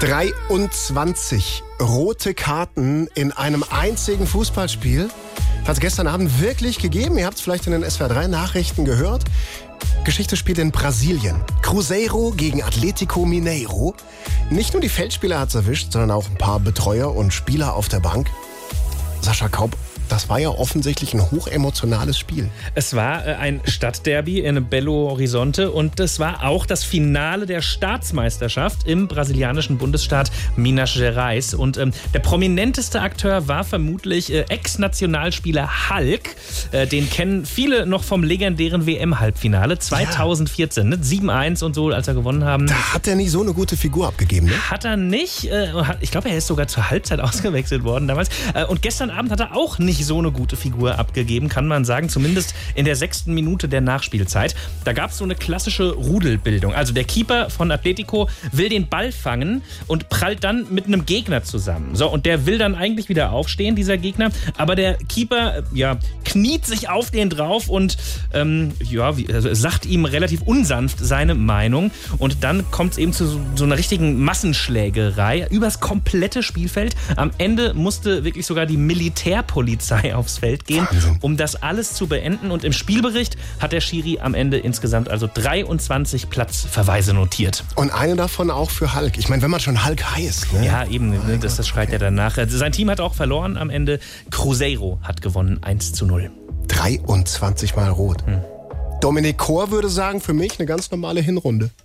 23 rote Karten in einem einzigen Fußballspiel hat es gestern Abend wirklich gegeben. Ihr habt es vielleicht in den SWR3-Nachrichten gehört. Geschichte spielt in Brasilien. Cruzeiro gegen Atlético Mineiro. Nicht nur die Feldspieler hat es erwischt, sondern auch ein paar Betreuer und Spieler auf der Bank. Sascha Kaup, das war ja offensichtlich ein hochemotionales Spiel. Es war ein Stadtderby in Belo Horizonte und es war auch das Finale der Staatsmeisterschaft im brasilianischen Bundesstaat Minas Gerais. Und der prominenteste Akteur war vermutlich Ex-Nationalspieler Hulk. Den kennen viele noch vom legendären WM-Halbfinale 2014. Ne? 7-1 und so, als er gewonnen haben. Da hat er nicht so eine gute Figur abgegeben, ne? Hat er nicht. Ich glaube, er ist sogar zur Halbzeit ausgewechselt worden damals. Und gestern Abend hat er auch nicht so eine gute Figur abgegeben, kann man sagen. Zumindest in der 6. Minute der Nachspielzeit. Da gab es so eine klassische Rudelbildung. Also der Keeper von Atletico will den Ball fangen und prallt dann mit einem Gegner zusammen. So, und der will dann eigentlich wieder aufstehen, dieser Gegner. Aber der Keeper, kniet sich auf den drauf und sagt ihm relativ unsanft seine Meinung. Und dann kommt es eben zu so einer richtigen Massenschlägerei übers komplette Spielfeld. Am Ende musste wirklich sogar die Militärpolizei aufs Feld gehen, um das alles zu beenden. Und im Spielbericht hat der Schiri am Ende insgesamt also 23 Platzverweise notiert. Und eine davon auch für Hulk. Ich meine, wenn man schon Hulk heißt. Ne? Ja, eben, das schreit ja danach. Sein Team hat auch verloren am Ende. Cruzeiro hat gewonnen 1-0. 23 Mal rot. Dominik Kor würde sagen, für mich eine ganz normale Hinrunde.